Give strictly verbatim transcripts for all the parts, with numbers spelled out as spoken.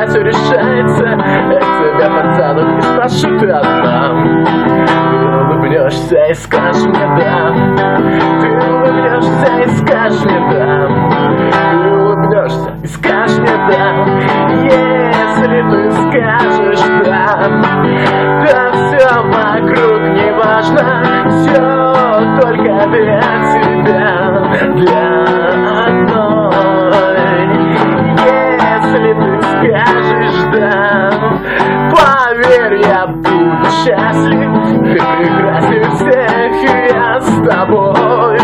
когда все решается, я к тебе подтянут и спрошу ты одна. Ты улыбнешься и скажешь мне да. Ты улыбнешься и скажешь мне да. Ты улыбнешься и скажешь мне да. Если ты скажешь да, да все вокруг не важно, все только для тебя, для одной. Если ты скажешь да, поверь, я буду счастлив, ты прекрасней всех, и я с тобой.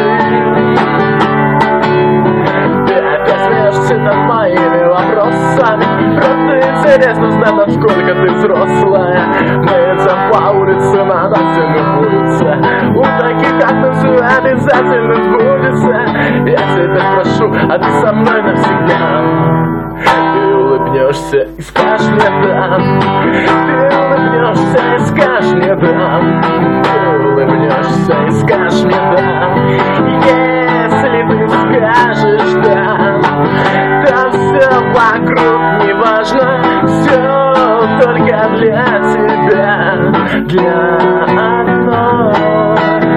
Ты опять смеешься над моими вопросами, просто интересно знать, насколько ты взрослая. Мы идем по улице, надо все любуются. У таких, как мы, все обязательно сбудется. Я тебя спрошу, а ты со мной навсегда. Ты улыбнешься и скажешь мне да. Ты улыбнешься и скажешь мне да. Ты улыбнешься и скажешь мне да. Если ты скажешь да, то все вокруг не важно, все только для тебя, для одной.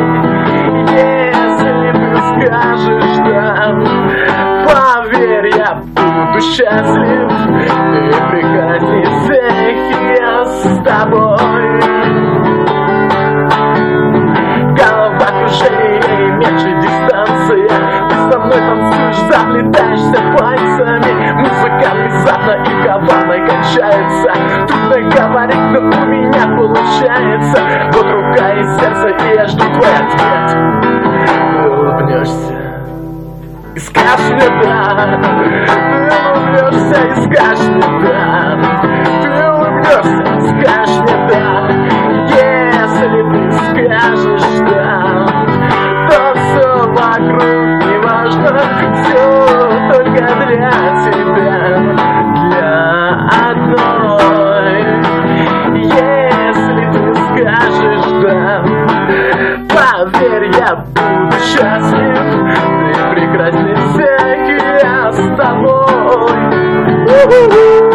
Если ты скажешь да, поверь, я буду счастлив, ты прекрасней всех, и я с тобой. Головокружение и меньше дистанция, ты со мной танцуешь, заплетаешься пальцами. Музыка внезапно и коварно кончается. Трудно говорить, но у меня получается. Вот рука и сердце, и я жду твой ответ. Ты улыбнешься и скажешь мне да. Ты улыбнешься и скажешь мне да. Ты улыбнешься и скажешь мне да. Если ты скажешь да, то все вокруг не важно, все только для тебя, для одной. Если ты скажешь да, поверь, я буду счастлив, ты прекрасней всех, и я с тобой.